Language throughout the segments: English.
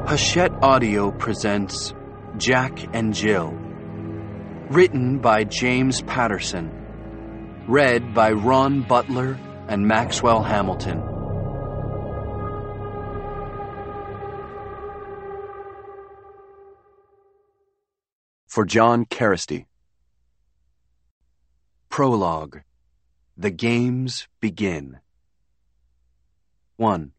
Hachette Audio presents Jack and Jill. Written by James Patterson. Read by Ron Butler and Maxwell Hamilton. For John Carristy. Prologue. The games begin. 1.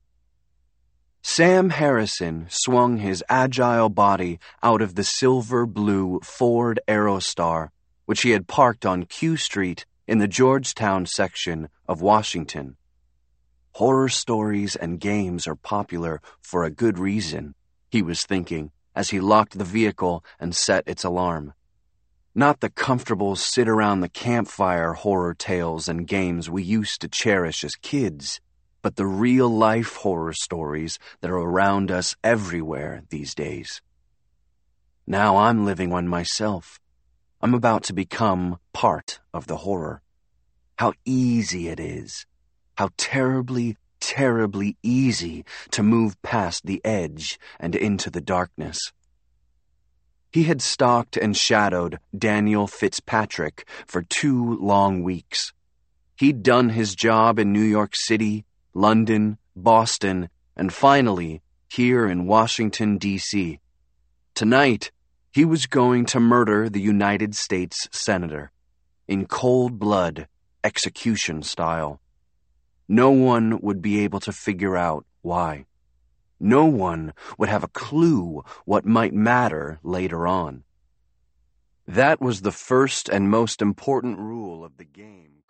Sam Harrison swung his agile body out of the silver-blue Ford Aerostar, which he had parked on Q Street in the Georgetown section of Washington. Horror stories and games are popular for a good reason, he was thinking, as he locked the vehicle and set its alarm. Not the comfortable sit-around-the-campfire horror tales and games we used to cherish as kids, but the real-life horror stories that are around us everywhere these days. Now I'm living one myself. I'm about to become part of the horror. How easy it is. How terribly, terribly easy to move past the edge and into the darkness. He had stalked and shadowed Daniel Fitzpatrick for 2 long weeks. He'd done his job in New York City, London, Boston, and finally, here in Washington, D.C. Tonight, he was going to murder the United States Senator, in cold blood, execution style. No one would be able to figure out why. No one would have a clue what might matter later on. That was the first and most important rule of the game.